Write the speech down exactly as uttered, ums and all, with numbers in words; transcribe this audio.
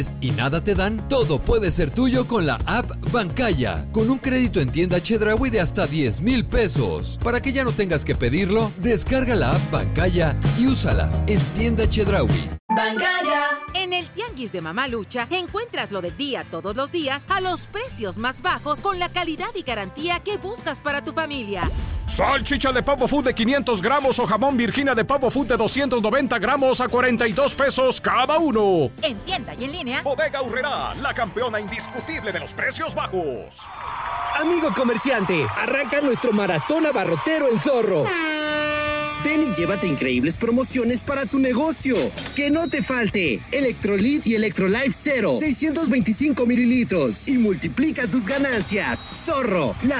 y nada te dan, todo puede ser tuyo con la app Bancaya, con un crédito en tienda Chedraui de hasta diez mil pesos. Para que ya no tengas que pedirlo, descarga la app Bancaya y úsala en tienda Chedraui. Bancaya. En el Tianguis de Mamalucha encuentras lo del día todos los días a los precios más bajos con la calidad y garantía que buscas para tu familia. Salchicha de pavo food de quinientos gramos o jamón Virginia de pavo food de doscientos noventa gramos a cuarenta y dos pesos cada uno. En tienda y en línea. Bodega Aurrerá, la campeona indiscutible de los precios bajos. Amigo comerciante, arranca nuestro maratón abarrotero en Zorro. Ven y llévate increíbles promociones para tu negocio. Que no te falte Electrolit y Electrolife Zero, seiscientos veinticinco mililitros. Y multiplica tus ganancias. Zorro, la